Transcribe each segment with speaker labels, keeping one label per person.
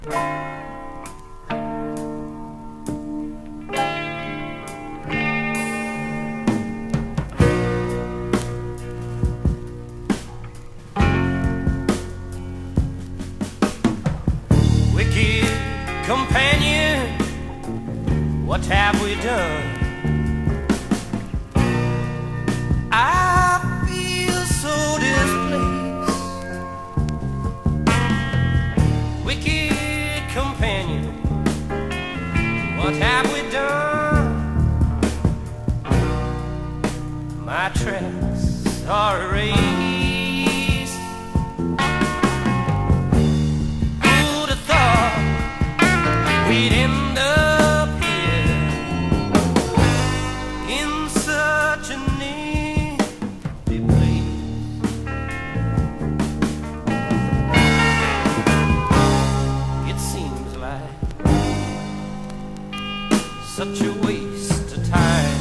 Speaker 1: Wicked companion, what have we done? I feel so displaced. Wicked companion, what have we done? My tracks are erased. Who'd have thought we'd end up here in such an empty place? It seems like such a waste of time.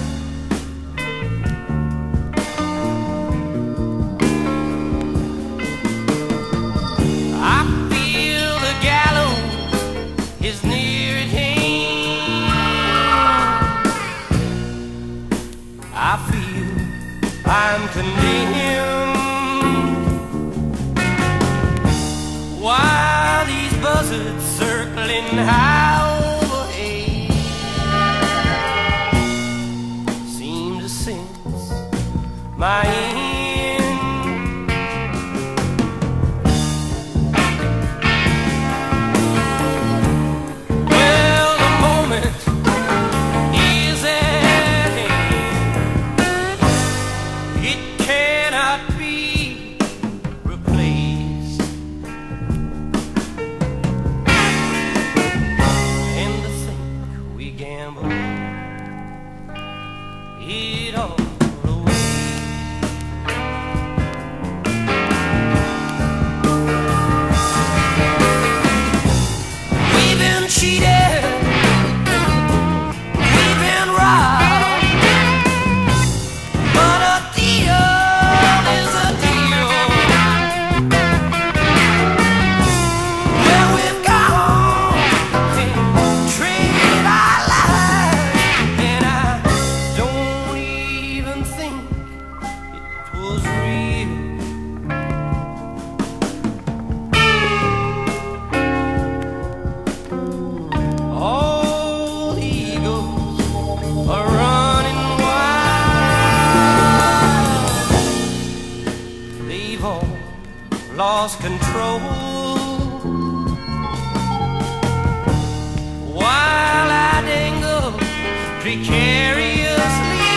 Speaker 1: I feel I'm condemned while these buzzards circling high overhead seem to sense my end. Well, the moment is at hand. It cannot be replaced, and to think we gamble it all away. We've been cheated, we've been robbed, but a deal is a deal. Well, we've gone and traded our lives, and I don't even think it was real. All the eagles are running wild. They've all lost control, while I dangle precariously,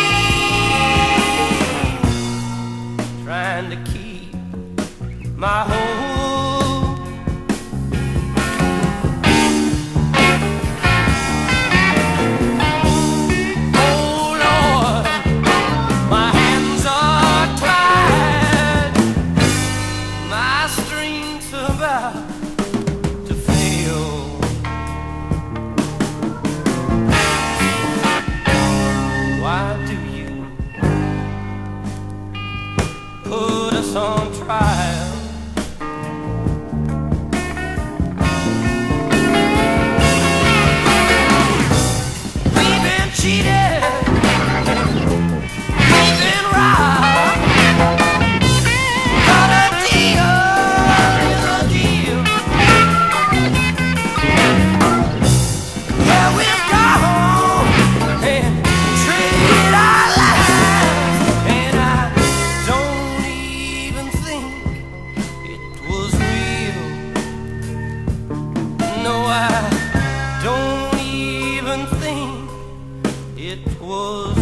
Speaker 1: trying to keep my hold. Oh Lord, my hands are tied, my strength's about to fail. Why do you put us on trial? We've been cheated, we've been robbed, but a deal is a deal. Well, we've gone and traded our lives, and I don't even think it was real. No, I don't even think it was